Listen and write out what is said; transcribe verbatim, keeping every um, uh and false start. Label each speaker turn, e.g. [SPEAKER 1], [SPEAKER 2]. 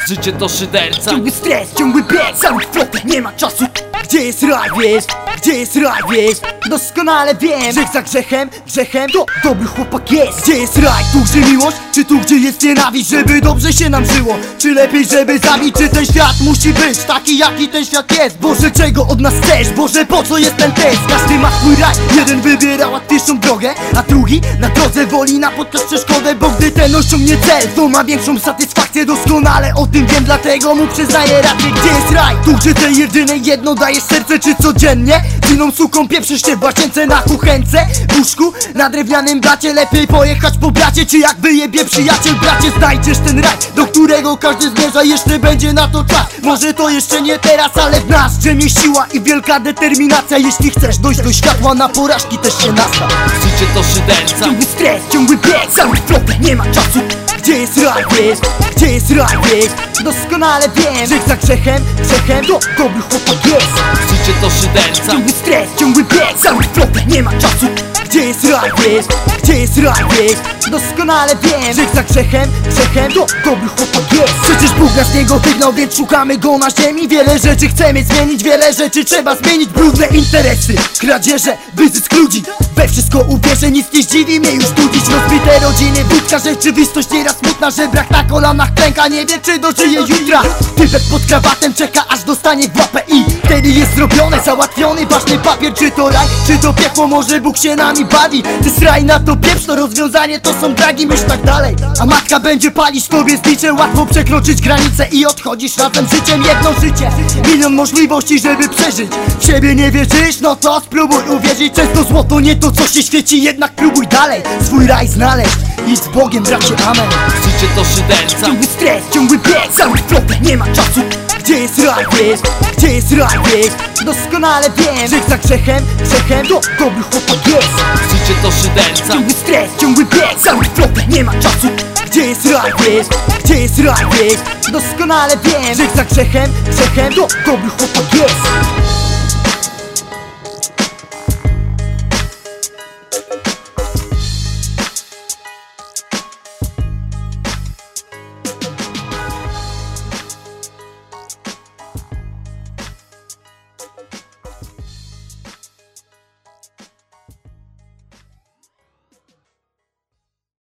[SPEAKER 1] Życie to szyderca.
[SPEAKER 2] Ciągły stres, ciągły bieg, cały flotę, nie ma czasu. Gdzie jest raj, wiesz? Gdzie jest raj, wiesz? Doskonale wiem, grzech za grzechem, grzechem to dobry chłopak jest. Gdzie jest raj? Tu gdzie miłość? Czy tu gdzie jest nienawiść? Żeby dobrze się nam żyło, czy lepiej żeby zabić? Czy ten świat musi być taki jaki ten świat jest? Boże, czego od nas chcesz? Boże, po co jest ten test? Każdy ma swój raj, jeden wybiera łatwiejszą drogę, a drugi na drodze woli napotkać przeszkodę. Bo gdy ten osiągnie cel, to ma większą satysfakcję. Doskonale o tym wiem, dlatego mu przyznaję rację. Gdzie jest raj? Tu gdzie tej jedynej jedno dajesz serce, czy codziennie? Z inną suką pieprzysz się w łazience na kuchence, w łóżku, na drewnianym blacie. Lepiej pojechać po bracie, czy jak wyjebie przyjaciel, bracie, znajdziesz ten raj, do którego każdy zmierza. Jeszcze będzie na to czas, może to jeszcze nie teraz, ale w nas drzemie siła i wielka determinacja. Jeśli chcesz dojść do światła, na porażki też się nastaw.
[SPEAKER 1] Życie to szyderca.
[SPEAKER 2] Ciągły stres, ciągły bieg, cały flotę, nie ma czasu. Gdzie jest raj, wiesz? Gdzie jest raj, wiesz? Doskonale wiem, grzech za grzechem, grzechem to dobry chłopak jest.
[SPEAKER 1] Życie to szyderca.
[SPEAKER 2] Ciągły stres, ciągły bieg, cały flotę, nie ma czasu. Gdzie jest raj, wiesz? Gdzie jest raj, wiesz? Doskonale wiem, grzech za grzechem, grzechem to dobry chłopak jest. Przecież Bóg nas z niego wygnał, więc szukamy go na ziemi. Wiele rzeczy chcemy zmienić, wiele rzeczy trzeba zmienić. Brudne interesy, kradzieże, wyzysk ludzi, we wszystko uwierzę, nic nie zdziwi mnie już tu dziś. Rozbite rodziny, wódka, rzeczywistość nieraz smutna, że brak na kolanach klęka, nie wie czy dożyje jutra. Typek pod krawatem czeka aż dostanie w łapę i wtedy jest zrobione, załatwiony ważny papier. Czy to raj, czy to piekło, może Bóg się nami bawi. Ty sraj na to pieprz, to rozwiązanie to są dragi, myśl tak dalej. A matka będzie palić tobie zlicze, łatwo przekroczyć granicę i odchodzisz razem z życiem. Jedno życie, milion możliwości, żeby przeżyć. W siebie nie wierzysz? No to spróbuj uwierzyć. Często złoto nie to co się świeci, jednak próbuj dalej swój raj znaleźć. Idź z Bogiem, bracie, amen.
[SPEAKER 1] Życie to szyderca.
[SPEAKER 2] Ciągły stres, ciągły bieg, cały flotę, nie ma czasu. Gdzie jest raj, wiesz? Gdzie jest raj, wiesz? Doskonale wiem, grzech za grzechem, grzechem to dobry chłopak jest.
[SPEAKER 1] Życie to szyderca.
[SPEAKER 2] Ciągły stres, ciągły bieg, cały flotę, nie ma czasu. Gdzie jest raj, wiesz? Gdzie jest raj, wiesz? Doskonale wiem, grzech za grzechem, grzechem to dobry chłopak jest.